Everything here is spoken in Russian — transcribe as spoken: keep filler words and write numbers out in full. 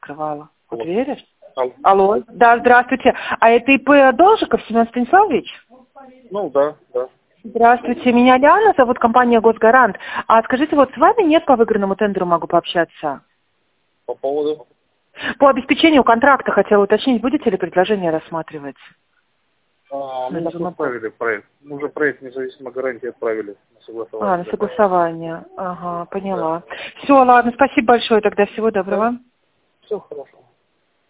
открывала. Вот Алло. веришь? Алло. Алло. Да, здравствуйте. А это ИП Должиков Семен Станиславович? Ну, да, да. Здравствуйте, меня Диана зовут, компания Госгарант. А скажите, вот с вами нет по выигранному тендеру могу пообщаться? По поводу? По обеспечению контракта хотела уточнить, будете ли предложение рассматривать? А, мы Наверное, отправили проект. Мы уже проект независимой гарантии отправили на согласование. А, на согласование. Ага, поняла. Все, ладно, спасибо большое тогда. Всего доброго. Все хорошо.